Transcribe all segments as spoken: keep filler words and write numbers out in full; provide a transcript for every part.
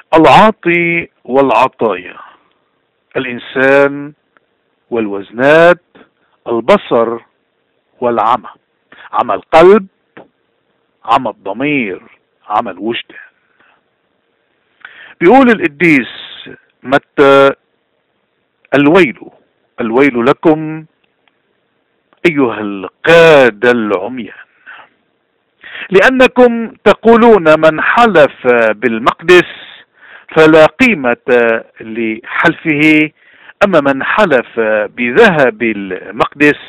العاطي والعطايا، الإنسان والوزنات، البصر والعمى، عمى القلب، عمى الضمير، عمى الوجدان. بيقول القديس متى: الويل الويل لكم أيها القادة العميان، لأنكم تقولون من حلف بالمقدس فلا قيمة لحلفه، أما من حلف بذهب المقدس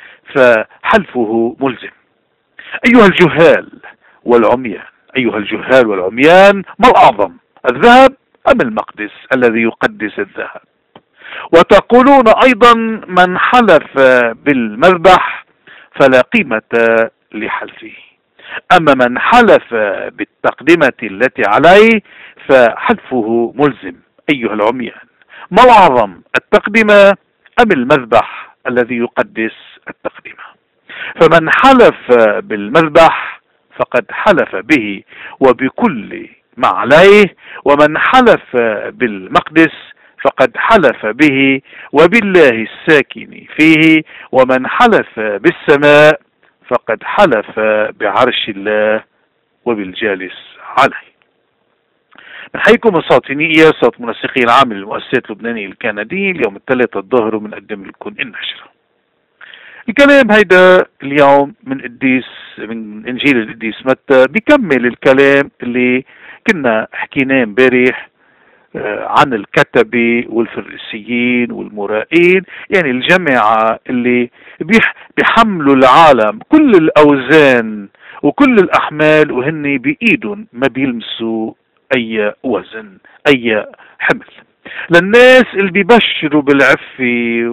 فحلفه ملزم. أيها الجهال والعميان، أيها الجهال والعميان، ما الأعظم، الذهب أم المقدس الذي يقدس الذهب؟ وتقولون أيضا من حلف بالمذبح فلا قيمة لحلفه، أما من حلف بالتقدمة التي عليه فحلفه ملزم. أيها العميان، ما الأعظم، التقدمة أم المذبح الذي يقدس التقدمة؟ فمن حلف بالمذبح فقد حلف به وبكل ما عليه، ومن حلف بالمقدس فقد حلف به وبالله الساكن فيه، ومن حلف بالسماء فقد حلف بعرش الله وبالجالس عليه. نحييكم الساطينية، صوت منسقي العام للمؤسسات اللبنانية الكندية، اليوم الثلاثاء الظهر، ومنقدم لكم النشرة. الكلام هيدا اليوم من قديس من انجيل القديس متى، بيكمل الكلام اللي كنا حكيناه امبارح عن الكتبة والفريسيين والمرائين، يعني الجماعة اللي بيحملوا العالم كل الأوزان وكل الأحمال، وهن بإيدهم ما بيلمسوا أي وزن أي حمل. للناس اللي بيبشروا بالعفة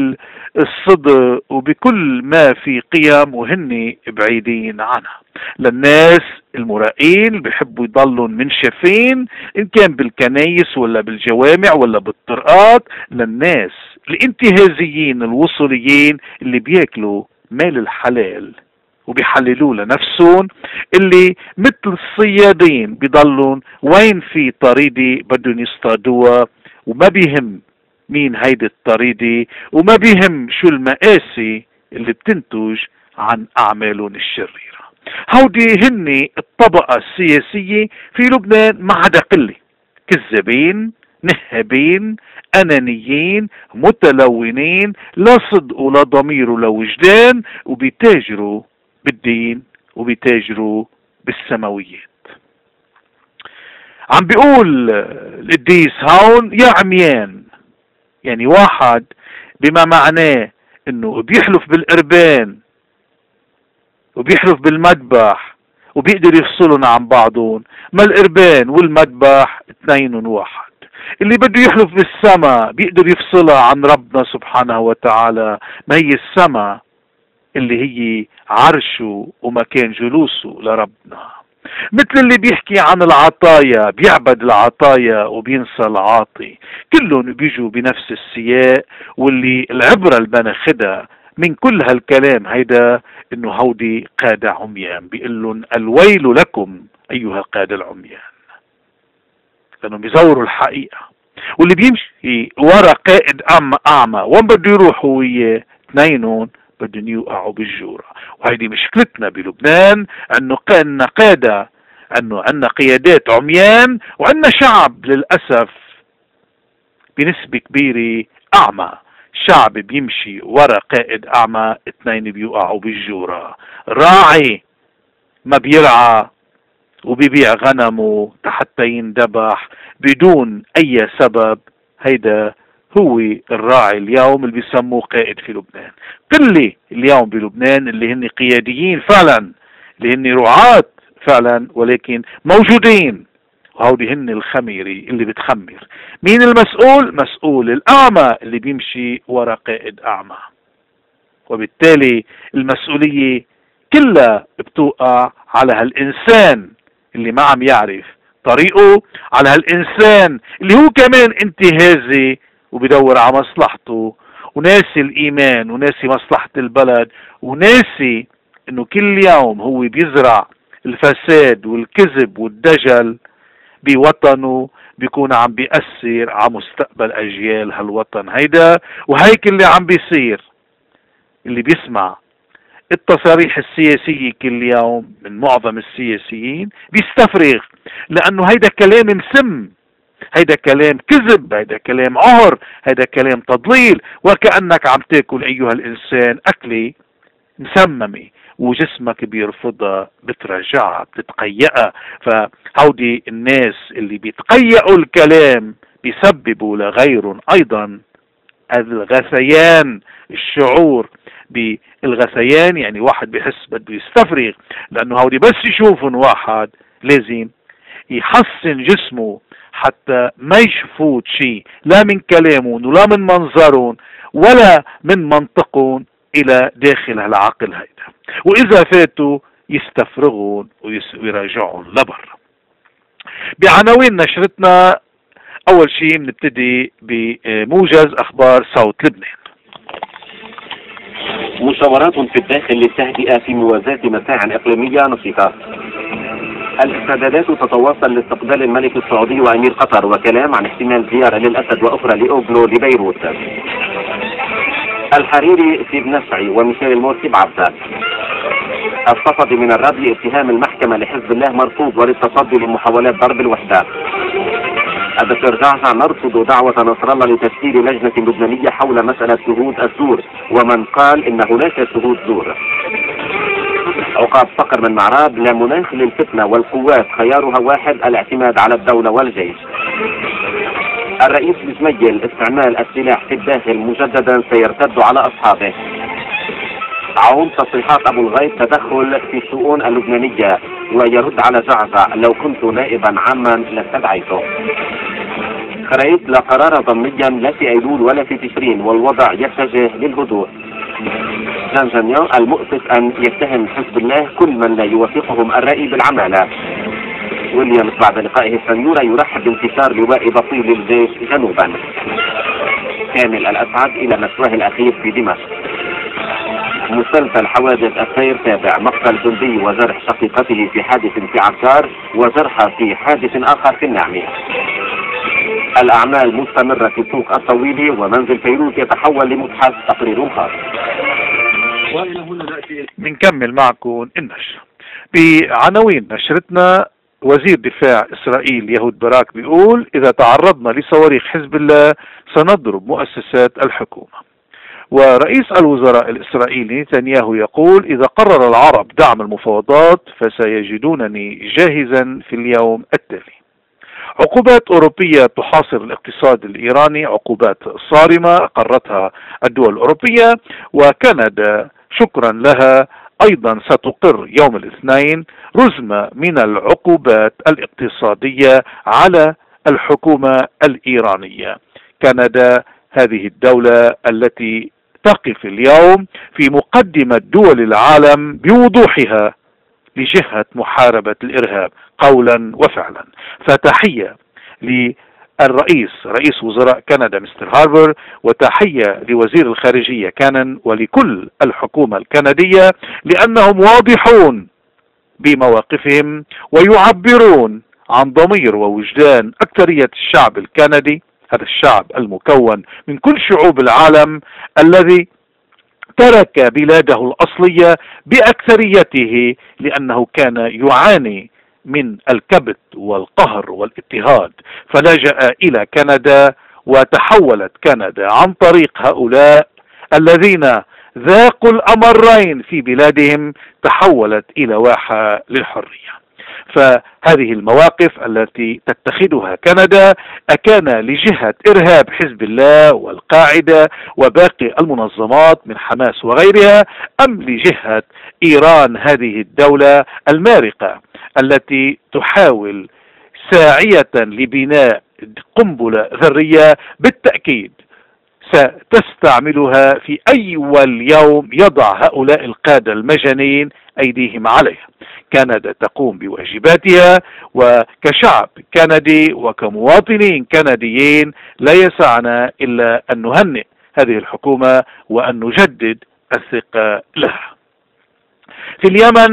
وبالصدق وبكل ما في قيم وهن بعيدين عنها. للناس المرائين اللي بيحبوا يضلوا منشفين، إن كان بالكنايس ولا بالجوامع ولا بالطرقات. للناس الانتهازيين الوصوليين اللي بياكلوا مال الحلال وبيحللوه لنفسهم، اللي مثل الصيادين بيضلون وين في طريدي بدهم يصطادوها، وما بيهم مين هيدي الطريدي، وما بيهم شو المآسي اللي بتنتج عن أعمالهم الشريرة. هودي هن الطبقة السياسية في لبنان، ما عدا قلة: كذابين، نهابين، أنانيين، متلونين، لا صدق ولا ضمير ولا وجدان، وبيتاجروا بالدين وبيتاجروا بالسماويات. عم بيقول القديس هون: يا عميان، يعني واحد بما معناه انه بيحلف بالقربان وبيحلف بالمذبح وبيقدر يفصلهم عن بعضهم. ما القربان والمذبح اثنين واحد. اللي بده يحلف بالسماء بيقدر يفصلها عن ربنا سبحانه وتعالى، ما هي السماء اللي هي عرشه ومكان جلوسه لربنا. مثل اللي بيحكي عن العطايا، بيعبد العطايا وبينسى العاطي. كلهم بيجوا بنفس السياق، واللي العبرة اللي بناخدها من كل هالكلام هيدا انه هودي قادة عميان. بيقول لهم: الويل لكم ايها القادة العميان، لانهم بيزوروا الحقيقة. واللي بيمشي ورا قائد اعمى اعمى وين بده يروح هو وياه، اثنينهم بدهم يوقعوا بالجورة. وهيدي مشكلتنا بلبنان، انه عندنا قادة، انه عندنا قيادات عميان، وعندنا شعب للأسف بنسبة كبيرة اعمى. شعب بيمشي ورا قائد اعمى، اثنين بيوقعوا بالجورة. راعي ما بيرعى وبيبيع غنمه حتى يندبح بدون اي سبب، هيدا هو الراعي اليوم اللي بيسموه قائد في لبنان. قلة اليوم بلبنان اللي هن قياديين فعلا، اللي هن رعاة فعلا، ولكن موجودين، وهودي هن الخميري اللي بتخمر. مين المسؤول؟ مسؤول الأعمى اللي بيمشي ورا قائد أعمى. وبالتالي المسؤولية كلها بتوقع على هالإنسان اللي ما عم يعرف طريقه، على هالإنسان اللي هو كمان انتهازي وبيدور على مصلحته، وناسي الإيمان وناسي مصلحة البلد، وناسي انه كل يوم هو بيزرع الفساد والكذب والدجل بوطنه بيكون عم بيأثر على مستقبل أجيال هالوطن هيدا. وهيك اللي عم بيصير، اللي بيسمع التصاريح السياسية كل يوم من معظم السياسيين بيستفرغ، لأنه هيدا كلام مسم، هيدا كلام كذب، هيدا كلام عهر، هيدا كلام تضليل، وكأنك عم تاكل أيها الإنسان أكلة مسممة وجسمك بيرفضها، بترجعها، بتتقيأها. فهودي الناس اللي بيتقيأوا الكلام بيسببوا لغيرهم أيضا الغثيان، الشعور بالغثيان. يعني واحد بيحس بده يستفرغ، لأنه هودي بس يشوفون واحد لازم يحسن جسمه حتى ما يشوفوت شيء لا من كلامهم ولا من منظرهم ولا من منطقهم الى داخل هالعقل هيدا، واذا فاتوا يستفرغون ويراجعون لبر. بعناوين نشرتنا اول شيء بنبتدي بموجز اخبار صوت لبنان. مشاورات في الداخل للتهدئة في موازاة مساع اقليمية نشطة. الاستعدادات تتواصل لاستقبال الملك السعودي وامير قطر، وكلام عن احتمال زيارة للاسد واخرى لاوغلو لبيروت. الحريري في بنفعي وميشيل مرسي بعبدة. الصفدي من الراديو اتهام المحكمة لحزب الله مرفوض وللتصدي لمحاولات ضرب الوحدة. الدكتور جعجع نرفض دعوة نصر الله لتشكيل لجنة لبنانية حول مسألة شهود الزور، ومن قال ان هناك شهود زور. عقاب صقر من معراب: لا مناخ للفتنة والقوات خيارها واحد، الاعتماد على الدولة والجيش. الرئيس بسميل: استعمال السلاح في الداخل مجددا سيرتد على اصحابه. عون تصريحات ابو الغيث: تدخل في الشؤون اللبنانية، ويرد على جعجع: لو كنت نائبا عاما لاستدعيته. خريط: لا قرار ضمنيا لا في ايلول ولا في تشرين، والوضع يتجه للهدوء. جان جانيان: المؤسف ان يتهم حزب الله كل من لا يوافقهم الرأي بالعمالة. ويليامز بعد لقائه السنيورة يرحب بانتشار لواء بطيل الجيش جنوبا. كامل الأسعد: إلى مسواه الأخير في دمشق. مسلسل حوادث السير تابع: مقتل جندي وجرح شقيقته في حادث في عكار، وجرحى في حادث آخر في النعمة. الأعمال مستمرة في سوق الطويلي، ومنزل فيروز يتحول لمتحف، تقرير خاص. وإلى هنا نأتي بنكمل معكم النشر بعناوين نشرتنا. وزير دفاع إسرائيل يهود باراك بيقول: إذا تعرضنا لصواريخ حزب الله سنضرب مؤسسات الحكومة. ورئيس الوزراء الإسرائيلي نتنياهو يقول: إذا قرر العرب دعم المفاوضات فسيجدونني جاهزا في اليوم التالي. عقوبات أوروبية تحاصر الاقتصاد الإيراني، عقوبات صارمة أقرتها الدول الأوروبية، وكندا شكرا لها أيضا ستقر يوم الاثنين رزمة من العقوبات الاقتصادية على الحكومة الإيرانية. كندا هذه الدولة التي تقف اليوم في مقدمة دول العالم بوضوحها لجهة محاربة الإرهاب قولا وفعلا. فتحية للرئيس رئيس وزراء كندا مستر هاربر، وتحية لوزير الخارجية كانن، ولكل الحكومة الكندية، لأنهم واضحون بمواقفهم ويعبرون عن ضمير ووجدان أكثرية الشعب الكندي، هذا الشعب المكون من كل شعوب العالم الذي ترك بلاده الأصلية بأكثريته لأنه كان يعاني من الكبت والقهر والاضطهاد، فلجأ إلى كندا، وتحولت كندا عن طريق هؤلاء الذين ذاقوا الأمرين في بلادهم، تحولت إلى واحة للحرية. فهذه المواقف التي تتخذها كندا أكان لجهة إرهاب حزب الله والقاعدة وباقي المنظمات من حماس وغيرها، أم لجهة إيران هذه الدولة المارقة التي تحاول ساعية لبناء قنبلة ذرية بالتأكيد ستستعملها في أي يوم يضع هؤلاء القادة المجانين أيديهم عليها. كندا تقوم بواجباتها، وكشعب كندي وكمواطنين كنديين لا يسعنا إلا أن نهنئ هذه الحكومة وأن نجدد الثقة لها. في اليمن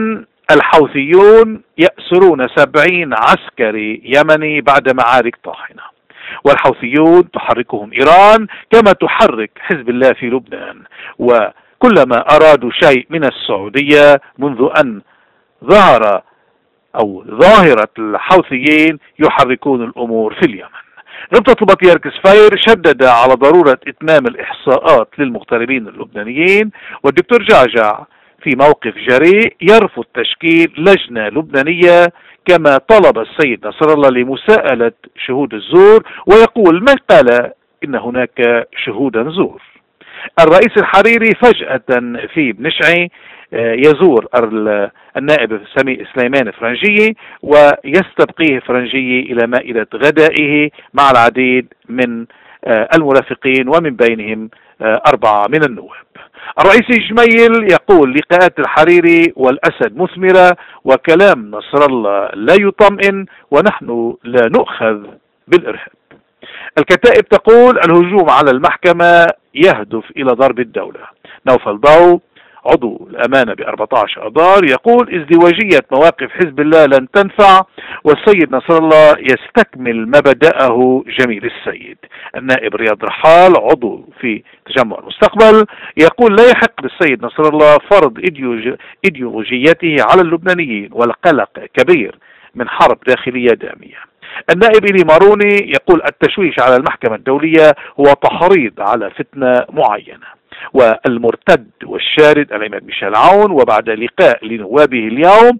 الحوثيون يأسرون سبعين عسكري يمني بعد معارك طاحنة، والحوثيون تحركهم إيران كما تحرك حزب الله في لبنان، وكلما أرادوا شيء من السعودية منذ أن ظهر أو ظاهرة الحوثيين يحركون الأمور في اليمن. ربطة البطريرك سفير شدد على ضرورة إتمام الإحصاءات للمغتربين اللبنانيين، والدكتور جعجع في موقف جريء يرفض تشكيل لجنة لبنانية كما طلب السيد نصر الله لمساءلة شهود الزور، ويقول من قال إن هناك شهودا زور. الرئيس الحريري فجأة في بنشعي يزور النائب سمي سليمان فرنجية ويستبقيه فرنجية إلى مائدة غدائه مع العديد من المرافقين ومن بينهم أربعة من النواب. الرئيس جميل يقول لقاءات الحريري والأسد مثمرة وكلام نصر الله لا يطمئن ونحن لا نؤخذ بالإرهاب. الكتائب تقول الهجوم على المحكمة يهدف إلى ضرب الدولة. نوفل ضو عضو الأمانة ب أربعة عشر أذار يقول ازدواجية مواقف حزب الله لن تنفع، والسيد نصر الله يستكمل ما بدأه جميل السيد. النائب رياض رحال عضو في تجمع المستقبل يقول لا يحق للسيد نصر الله فرض إيديولوجيته على اللبنانيين، والقلق كبير من حرب داخلية دامية. النائب إلي ماروني يقول التشويش على المحكمة الدولية هو تحريض على فتنة معينة. والمرتد والشارد العماد ميشيل عون وبعد لقاء لنوابه اليوم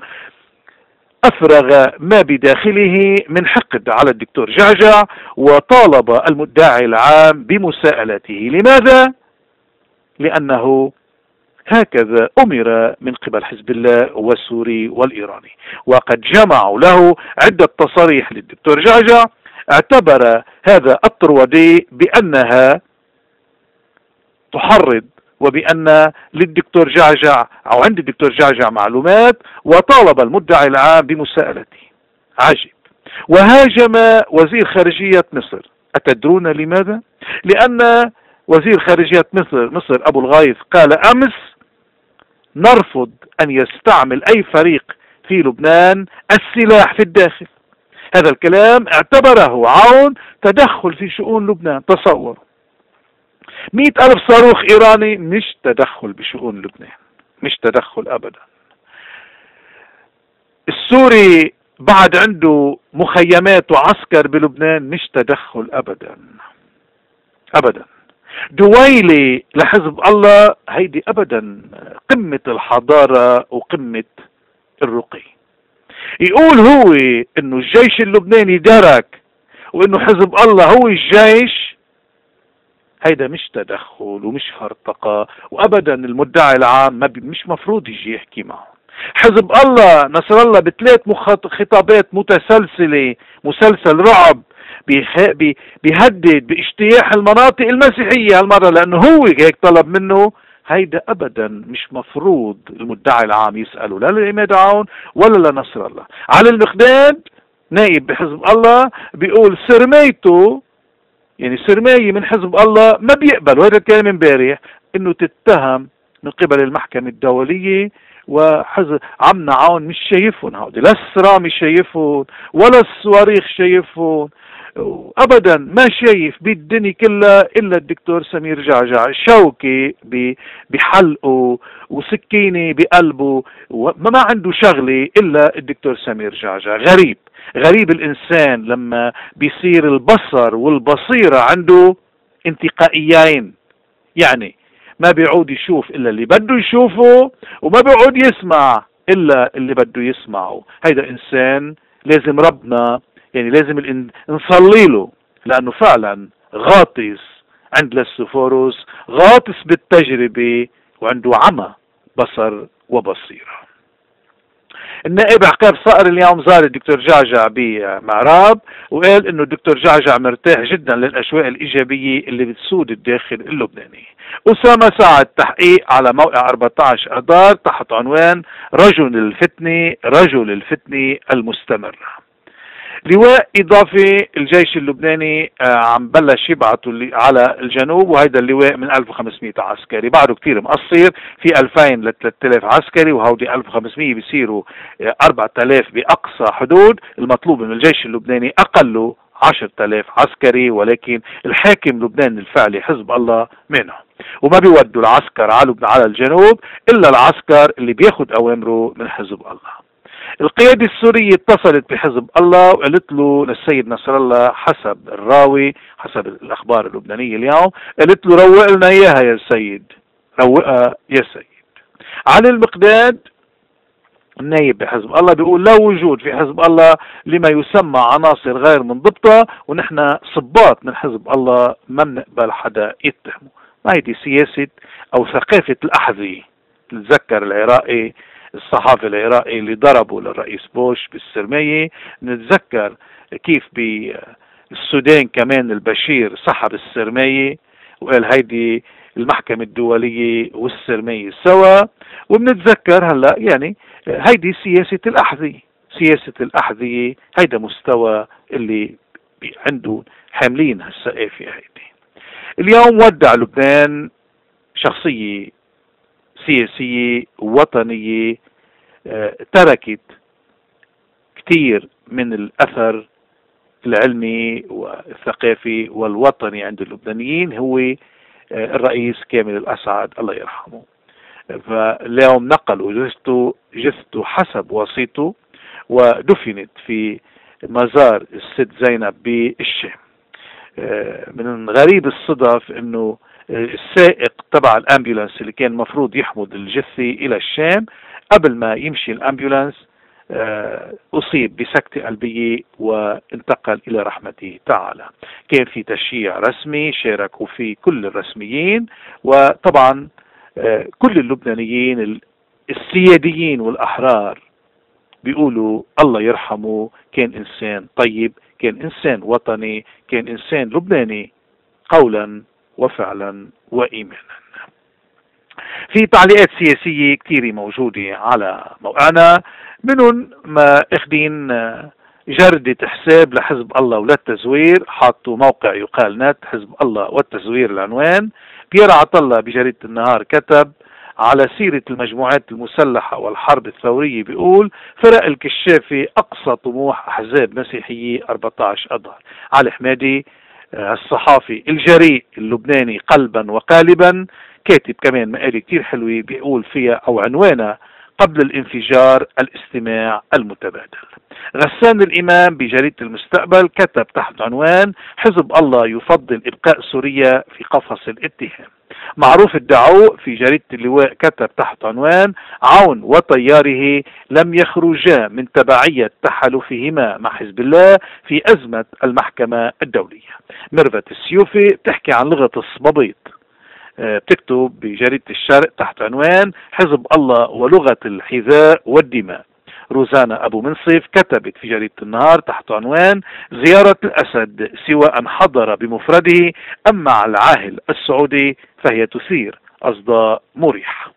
أفرغ ما بداخله من حقد على الدكتور جعجع، وطالب المدعي العام بمساءلته. لماذا؟ لأنه هكذا أمر من قبل حزب الله والسوري والإيراني، وقد جمعوا له عدة تصاريح للدكتور جعجع اعتبر هذا الطرودي بأنها تحرض وبأن للدكتور جعجع أو عند الدكتور جعجع معلومات، وطالب المدعي العام بمساءلته. عجيب. وهاجم وزير خارجية مصر. أتدرون لماذا؟ لأن وزير خارجية مصر مصر أبو الغيث قال أمس نرفض أن يستعمل أي فريق في لبنان السلاح في الداخل. هذا الكلام اعتبره عون تدخل في شؤون لبنان. تصور مئة ألف صاروخ إيراني مش تدخل بشؤون لبنان، مش تدخل أبدا. السوري بعد عنده مخيمات وعسكر بلبنان مش تدخل أبدا أبدا. دويلي لحزب الله هيدي أبدا قمة الحضارة وقمة الرقي. يقول هو إنه الجيش اللبناني درك وإنه حزب الله هو الجيش، هيدا مش تدخل ومش فرطقة وأبدا. المدعي العام ما مش مفروض يجي يحكي معه. حزب الله نصر الله بثلاث خطابات متسلسلة مسلسل رعب بيهدد باجتياح المناطق المسيحية هالمرة لأنه هو هيك طلب منه. هيدا أبدا مش مفروض المدعي العام يسأله لا للعماد عون ولا لنصر الله. علي المقداد نائب بحزب الله بيقول سرميته، يعني سرماية من حزب الله ما بيقبل، وهذا الكلام امبارح، انه تتهم من قبل المحكمة الدولية. وحزب عمنا عون مش شايفهم هودي، لا السرام مش شايفهم ولا الصواريخ شايفهم ابدا، ما شايف بالدنيا كلها الا الدكتور سمير جعجع، شوكي بحلقه وسكينة بقلبه، وما عنده شغلة الا الدكتور سمير جعجع. غريب غريب الإنسان لما بيصير البصر والبصيرة عنده انتقائيين، يعني ما بيعود يشوف إلا اللي بده يشوفه وما بيعود يسمع إلا اللي بده يسمعه. هيدا إنسان لازم ربنا يعني لازم نصلي له، لأنه فعلا غاطس عند لسوفوروس، غاطس بالتجربة وعنده عمى بصر وبصيرة. النائب عقاب صقر اليوم زار الدكتور جعجع بمعراب وقال انه الدكتور جعجع مرتاح جدا للاجواء الايجابيه اللي بتسود الداخل اللبناني. اسامه سعد تحقيق على موقع أربعة عشر اذار تحت عنوان رجل الفتنه رجل الفتنه المستمره. لواء إضافي الجيش اللبناني عم بلش يبعثوا على الجنوب، وهيدا اللواء من ألف وخمسمئة عسكري، بعده كتير مقصر، في ألفين ل ثلاثة آلاف عسكري، وهودي ألف وخمسمئة بيصيروا أربعة آلاف بأقصى حدود. المطلوب من الجيش اللبناني أقله عشرة آلاف عسكري، ولكن الحاكم لبنان الفعلي حزب الله منه، وما بيودوا العسكر على على الجنوب إلا العسكر اللي بياخد أوامره من حزب الله. القيادة السورية اتصلت بحزب الله وقالت له للسيد نصر الله حسب الراوي، حسب الأخبار اللبنانية اليوم، قالت له روق لنا إياها يا سيد، روقها يا سيد. علي المقداد النايب بحزب الله بيقول لا وجود في حزب الله لما يسمى عناصر غير منضبطة، ونحن صباط من حزب الله ما بنقبل حدا يتهمه. ما هيدي سياسة أو ثقافة الأحذية. نتذكر العراقي، الصحافي العراقي اللي ضربوا للرئيس بوش بالسرمية، نتذكر كيف بالسودان كمان البشير سحب السرمية وقال هيدي المحكمة الدولية والسرمية سوا، وبنتذكر هلا يعني هيدي سياسة الأحذية. سياسة الأحذية هيدا مستوى اللي عنده حاملين هالسقافة هيدي. اليوم ودع لبنان شخصية سياسية وطنية تركت كتير من الأثر العلمي والثقافي والوطني عند اللبنانيين، هو الرئيس كامل الأسعد الله يرحمه. فاليوم نقلوا جثته جثته حسب وصيته ودفنت في مزار الست زينب بالشام. من غريب الصدف انه السائق تبع الامبولانس اللي كان مفروض يحمل الجثة الى الشام، قبل ما يمشي الامبولانس اصيب بسكتة قلبية وانتقل الى رحمته تعالى. كان في تشييع رسمي شاركوا فيه كل الرسميين، وطبعا كل اللبنانيين السياديين والاحرار بيقولوا الله يرحمه، كان انسان طيب، كان انسان وطني، كان انسان لبناني قولا وفعلا وايمانا. في تعليقات سياسية كثيرة موجودة على موقعنا، منهم ما اخدين جردة حساب لحزب الله ولا التزوير، حاطوا موقع يقال نت حزب الله والتزوير العنوان. بيير عطله بجريدة النهار كتب على سيرة المجموعات المسلحة والحرب الثورية، بيقول فرق الكشافي أقصى طموح أحزاب مسيحية أربعة عشر أذار. علي حمادي الصحافي الجريء اللبناني قلبا وقالبا كاتب كمان مقالة كتير حلوة بيقول فيها أو عنوانها قبل الانفجار الاستماع المتبادل. غسان الإمام بجريدة المستقبل كتب تحت عنوان حزب الله يفضل إبقاء سوريا في قفص الاتهام. معروف الدعوء في جريدة اللواء كتب تحت عنوان عون وطياره لم يخرجا من تبعية تحالفهما مع حزب الله في أزمة المحكمة الدولية. ميرفت السيوفي بتحكي عن لغة الصبابيط، بتكتب بجريدة الشرق تحت عنوان حزب الله ولغة الحذاء والدماء. روزانا أبو منصف كتبت في جريدة النهار تحت عنوان زيارة الأسد سواء حضر بمفرده أم مع العاهل السعودي فهي تثير أصداء مريحة.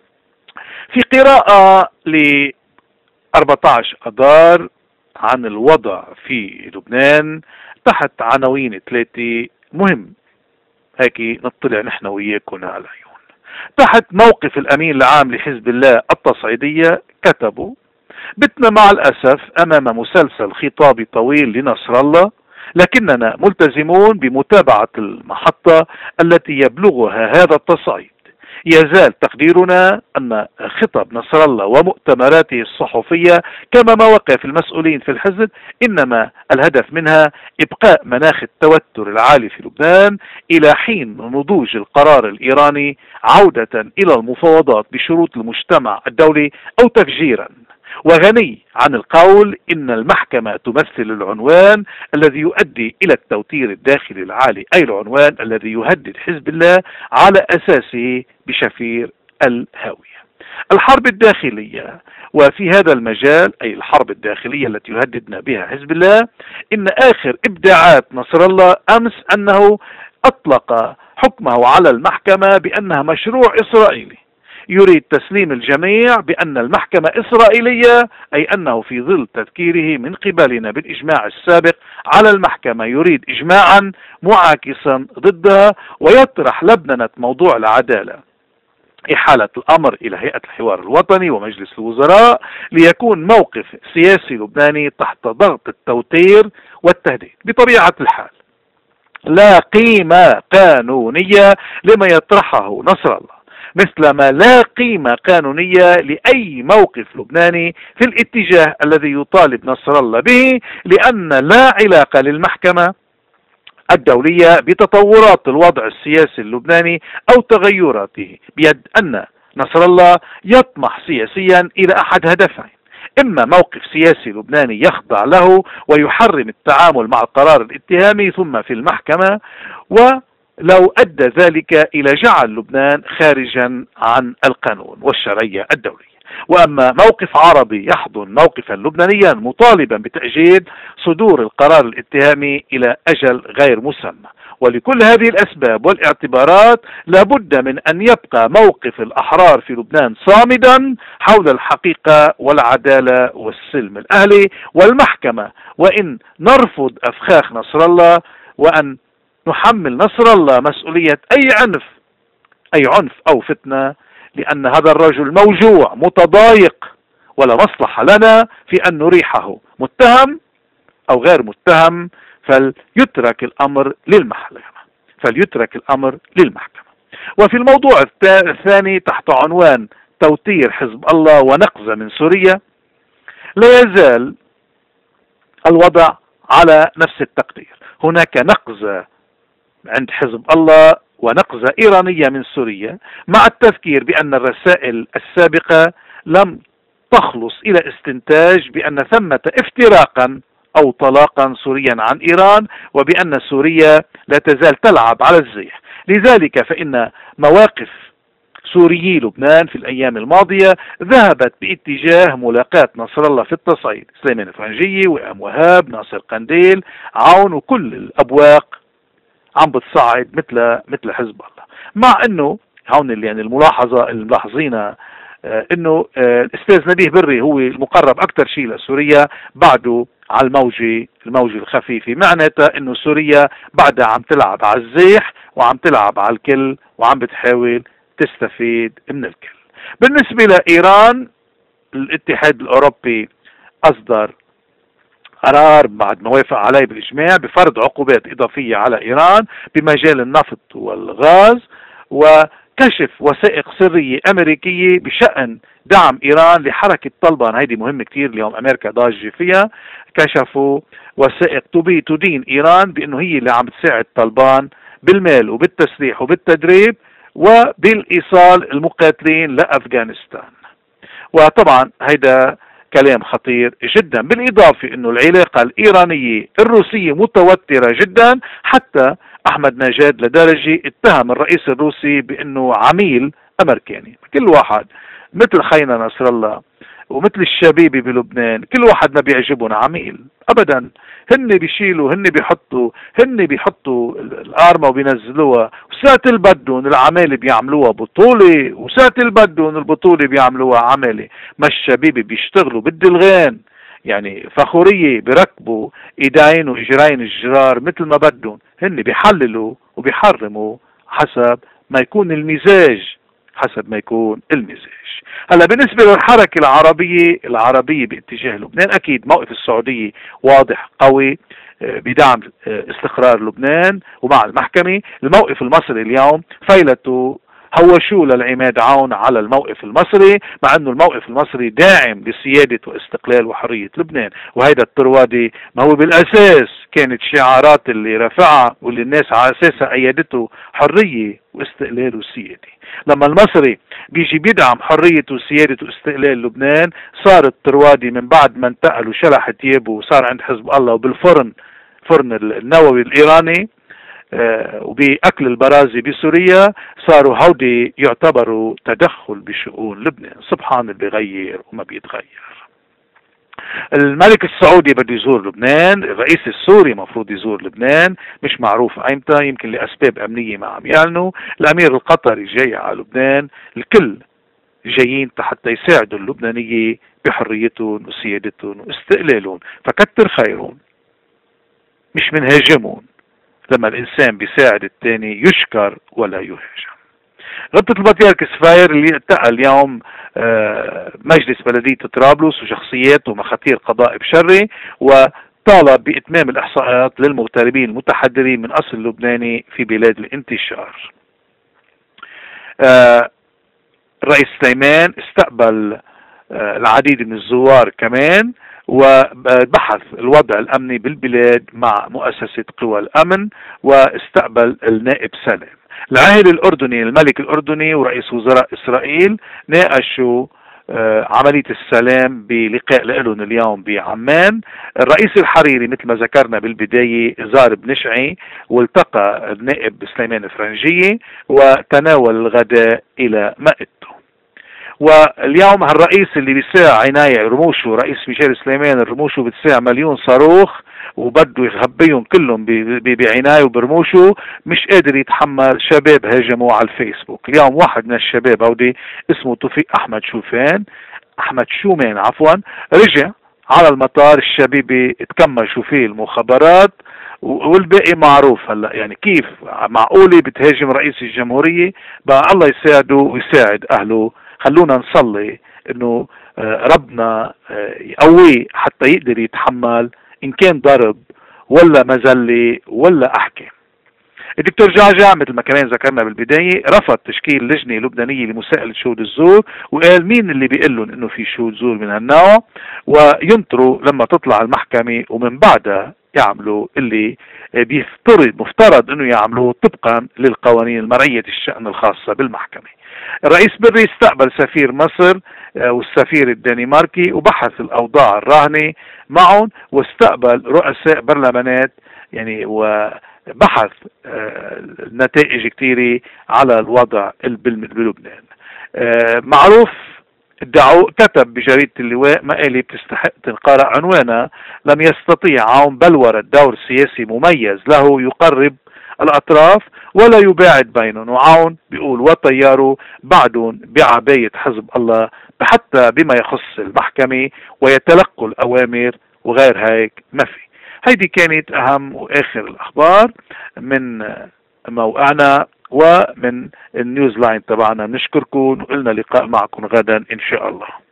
في قراءة ل أربعة عشر أذار عن الوضع في لبنان تحت عناوين ثلاثة مهم هيك نطلع نحن وياكم على العيون. تحت موقف الأمين العام لحزب الله التصعيدية كتبوا بتنا مع الأسف أمام مسلسل خطابي طويل لنصر الله، لكننا ملتزمون بمتابعة المحطة التي يبلغها هذا التصعيد. يزال تقديرنا أن خطب نصر الله ومؤتمراته الصحفية كما مواقف المسؤولين في الحزب إنما الهدف منها إبقاء مناخ التوتر العالي في لبنان إلى حين نضوج القرار الإيراني عودة إلى المفاوضات بشروط المجتمع الدولي أو تفجيرا. وغني عن القول إن المحكمة تمثل العنوان الذي يؤدي إلى التوتير الداخلي العالي، أي العنوان الذي يهدد حزب الله على أساسه بشفير الهاوية. الحرب الداخلية، وفي هذا المجال أي الحرب الداخلية التي يهددنا بها حزب الله، إن آخر إبداعات نصر الله أمس أنه أطلق حكمه على المحكمة بأنها مشروع إسرائيلي. يريد تسليم الجميع بأن المحكمة إسرائيلية، أي أنه في ظل تذكيره من قبلنا بالإجماع السابق على المحكمة يريد إجماعا معاكسا ضدها، ويطرح لبنة موضوع العدالة إحالة الأمر إلى هيئة الحوار الوطني ومجلس الوزراء، ليكون موقف سياسي لبناني تحت ضغط التوتير والتهديد. بطبيعة الحال لا قيمة قانونية لما يطرحه نصر الله، مثل ما لا قيمة قانونية لأي موقف لبناني في الاتجاه الذي يطالب نصر الله به، لأن لا علاقة للمحكمة الدولية بتطورات الوضع السياسي اللبناني أو تغيراته، بيد أن نصر الله يطمح سياسيا إلى أحد هدفين: إما موقف سياسي لبناني يخضع له ويحرم التعامل مع القرار الاتهامي ثم في المحكمة، ولو أدى ذلك إلى جعل لبنان خارجا عن القانون والشرعية الدولية، وأما موقف عربي يحضن موقفا لبنانيا مطالبا بتأجيل صدور القرار الاتهامي إلى أجل غير مسمى. ولكل هذه الأسباب والاعتبارات لابد من أن يبقى موقف الأحرار في لبنان صامدا حول الحقيقة والعدالة والسلم الأهلي والمحكمة، وإن نرفض أفخاخ نصر الله وأن نحمل نصر الله مسؤولية أي عنف أي عنف أو فتنة، لأن هذا الرجل موجوع متضايق، ولا مصلحة لنا في أن نريحه متهم أو غير متهم، فليترك الأمر للمحكمة فليترك الأمر للمحكمة. وفي الموضوع الثاني تحت عنوان توتير حزب الله ونقزة من سوريا، لا يزال الوضع على نفس التقدير. هناك نقزة عند حزب الله ونقزة إيرانية من سوريا، مع التذكير بأن الرسائل السابقة لم تخلص إلى استنتاج بأن ثمة افتراقا أو طلاقا سوريا عن إيران، وبأن سوريا لا تزال تلعب على الزيح. لذلك فإن مواقف سوريي لبنان في الأيام الماضية ذهبت باتجاه ملاقاة نصر الله في التصعيد، سليمان الفرنجية وإمام وهاب، ناصر قنديل، عون، وكل الأبواق عم بتصعد مثل مثل حزب الله. مع انه هون اللي يعني الملاحظه اللي ملاحظينها آه انه آه الاستاذ نبيه بري هو المقرب اكثر شيء لسوريا، بعده على الموجه الموجه الخفيفه، معناتها انه سوريا بعدها عم تلعب على الزيح وعم تلعب على الكل وعم بتحاول تستفيد من الكل. بالنسبه لايران، الاتحاد الاوروبي اصدر قرار بعد ما وافق عليه بالإجماع بفرض عقوبات إضافية على إيران بمجال النفط والغاز، وكشف وثائق سرية أمريكية بشأن دعم إيران لحركة طلبان. هيدي مهم كتير، اليوم أمريكا ضاجة فيها. كشفوا وثائق تدين إيران بأنه هي اللي عم تساعد طلبان بالمال وبالتسليح وبالتدريب وبالإيصال المقاتلين لأفغانستان. وطبعا هيدا كلام خطير جدا، بالإضافة أنه العلاقة الإيرانية الروسية متوترة جدا، حتى أحمد نجاد لدرجة اتهم الرئيس الروسي بأنه عميل أمريكاني. كل واحد مثل خينا نصر الله ومثل الشبيبي بلبنان، كل واحد ما بيعجبهم عميل أبدا. هن بيشيلوا هن بيحطوا هن بيحطوا القارمة وبينزلوها، وساعة البدون العمالة بيعملوها بطولة، وساعة البدون البطولة بيعملوها عمالة. ما الشبيبي بيشتغلوا بالدلغان، يعني فخورية بركبوا ايدين واجرين الجرار مثل ما بدهم. هن بيحللوا وبيحرموا حسب ما يكون المزاج حسب ما يكون المزاج. هلا بالنسبة للحركة العربية العربية باتجاه لبنان، أكيد موقف السعودية واضح قوي بدعم استقرار لبنان ومع المحكمة. الموقف المصري اليوم فيلته هوشوا للعماد عون على الموقف المصري، مع انه الموقف المصري داعم لسيادة واستقلال وحرية لبنان. وهيدا الطروادي ما هو بالاساس كانت شعارات اللي رفعها واللي الناس على اساسها ايدته حرية واستقلال وسيادة. لما المصري بيجي بيدعم حرية وسيادة واستقلال لبنان، صار الطروادي من بعد ما انتقل وشلح ثيابه وصار عند حزب الله وبالفرن فرن النووي الايراني آه وبأكل البرازي بسوريا، صاروا هودي يعتبروا تدخل بشؤون لبنان. سبحان اللي بيغير وما بيتغير. الملك السعودي بده يزور لبنان، الرئيس السوري مفروض يزور لبنان، مش معروف ايمتى، يمكن لأسباب أمنية ما عم يعلنوا. الأمير القطري جاي على لبنان. الكل جايين حتى يساعدوا اللبنانية بحريتهم وسيادتهم واستقلالهم، فكتر خيرهم مش منهاجمون. لما الإنسان بيساعد التاني يشكر ولا يهاجم. غبطة البطريرك سفاير اللي التقى اليوم مجلس بلدية طرابلس وشخصيات ومخاتير قضاء بشري، وطالب بإتمام الإحصاءات للمغتربين المتحدرين من أصل لبناني في بلاد الانتشار. الرئيس سليمان استقبل العديد من الزوار كمان، وبحث الوضع الأمني بالبلاد مع مؤسسة قوى الأمن، واستقبل النائب سلام. العاهل الأردني الملك الأردني ورئيس وزراء إسرائيل ناقشوا عملية السلام بلقاء لهم اليوم بعمان. الرئيس الحريري مثل ما ذكرنا بالبداية زار بنشعي والتقى النائب سليمان فرنجية وتناول الغداء إلى مائدته. واليوم هالرئيس اللي بيساع عناية رموشه، رئيس ميشيل سليمان رموشه بتساع مليون صاروخ وبده يخبيهم كلهم بعناية وبرموشه، مش قادر يتحمل شباب هاجموا على الفيسبوك. اليوم واحد من الشباب هودي اسمه توفيق احمد شوفان احمد شومان عفوا رجع على المطار، الشبيبة تكمشوا فيه المخابرات والباقي معروف. هلا يعني كيف معقولة بتهاجم رئيس الجمهورية؟ بقى الله يساعده ويساعد اهله. خلونا نصلي انه ربنا يقويه حتى يقدر يتحمل ان كان ضرب ولا مذلة ولا احكام. الدكتور جعجع مثل ما كمان ذكرنا بالبداية رفض تشكيل لجنة لبنانية لمساءلة شهود الزور، وقال مين اللي بيقول لهم انه في شهود زور من هالنوع، وينطروا لما تطلع المحكمة ومن بعدها يعملوا اللي بيفترض مفترض انه يعملوه طبقا للقوانين المرعية الشأن الخاصة بالمحكمة. الرئيس بري استقبل سفير مصر والسفير الدنماركي وبحث الاوضاع الراهنة معهم، واستقبل رؤساء برلمانات يعني وبحث نتائج كثيرة على الوضع بلبنان. معروف الدعو كتب بجريدة اللواء مقالة بتستحق تنقرأ عنوانها لم يستطيع عون بلورة دور سياسي مميز له يقرب الأطراف ولا يباعد بينهم، وعون بيقول وطياره بعدهم بعباية حزب الله حتى بما يخص المحكمة ويتلقوا الأوامر وغير هيك ما في. هيدي كانت أهم وآخر الأخبار من موقعنا ومن النيوز لاين تبعنا. نشكركم وقلنا لقاء معكم غدا إن شاء الله.